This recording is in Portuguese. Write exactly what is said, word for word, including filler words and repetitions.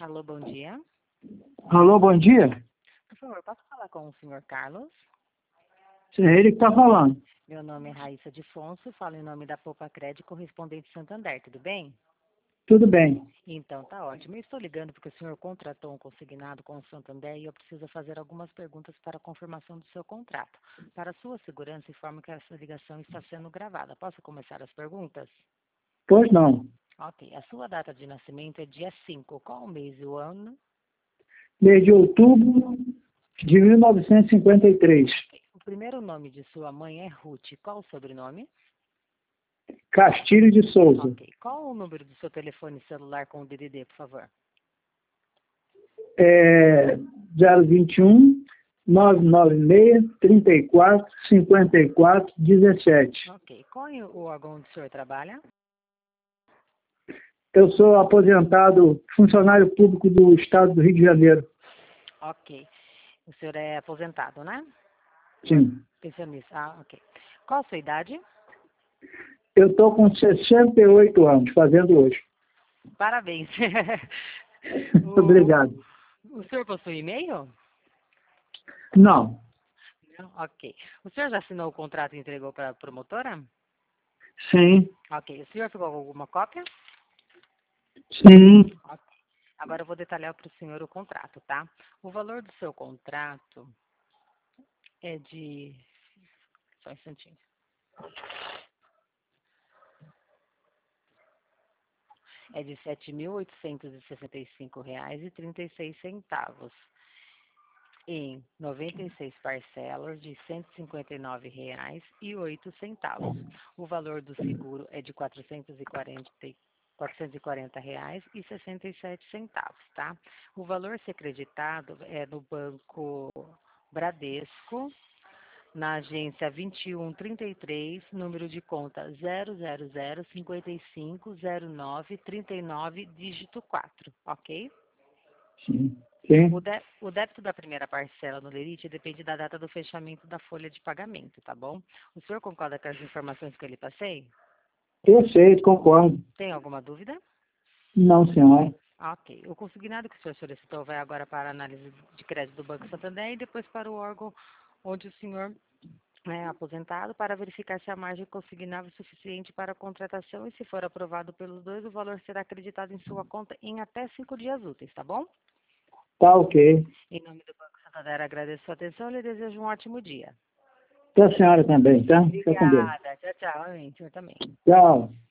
Alô, bom dia. Alô, bom dia. Por favor, posso falar com o senhor Carlos? É ele que está falando. Meu nome é Raíssa de Fonso, falo em nome da Poupa Crédito Correspondente Santander, tudo bem? Tudo bem. Então, tá ótimo. Eu estou ligando porque o senhor contratou um consignado com o Santander e eu preciso fazer algumas perguntas para a confirmação do seu contrato. Para sua segurança, informo que essa ligação está sendo gravada. Posso começar as perguntas? Pois não. Ok. A sua data de nascimento é dia cinco. Qual o mês e o ano? Desde outubro de mil novecentos e cinquenta e três. O primeiro nome de sua mãe é Ruth. Qual o sobrenome? Castilho de Souza. Ok. Qual o número do seu telefone celular com o D D D, por favor? É zero vinte e um, nove nove seis, trinta e quatro, cinquenta e quatro, dezessete. Ok. Qual é o órgão onde o senhor trabalha? Eu sou aposentado, funcionário público do Estado do Rio de Janeiro. Ok. O senhor é aposentado, né? Sim. Pensionista. Ah, ok. Qual a sua idade? Eu estou com sessenta e oito anos, fazendo hoje. Parabéns. o, Obrigado. o senhor possui e-mail? Não. Não? Ok. O senhor já assinou o contrato e entregou para a promotora? Sim. Ok. O senhor ficou com alguma cópia? Sim. Ok. Agora eu vou detalhar para o senhor o contrato, tá? O valor do seu contrato é de... Só um instantinho. É de sete mil oitocentos e sessenta e cinco reais e trinta e seis centavos. Em noventa e seis parcelas de cento e cinquenta e nove reais e oito centavos. O valor do seguro é de quatrocentos e quarenta, quatrocentos e quarenta reais e sessenta e sete centavos, tá? O valor a ser creditado é no Banco Bradesco, na agência vinte e um trinta e três, número de conta zero zero zero, cinquenta e cinco, zero nove, trinta e nove, dígito quatro, ok? Sim. Sim. O, dé- o débito da primeira parcela no Lerite depende da data do fechamento da folha de pagamento, tá bom? O senhor concorda com as informações que eu lhe passei? Eu sei, concordo. Tem alguma dúvida? Não, senhora. Ok. O consignado que o senhor solicitou vai agora para a análise de crédito do Banco Santander e depois para o órgão onde o senhor é aposentado para verificar se a margem consignável é suficiente para a contratação e, se for aprovado pelos dois, o valor será acreditado em sua conta em até cinco dias úteis, tá bom? Tá ok. Em nome do Banco Santander, agradeço a sua atenção e lhe desejo um ótimo dia. Para a senhora também, tá? Fica com Deus. Obrigada. Tchau, tchau. Amém. O senhor também. Tchau.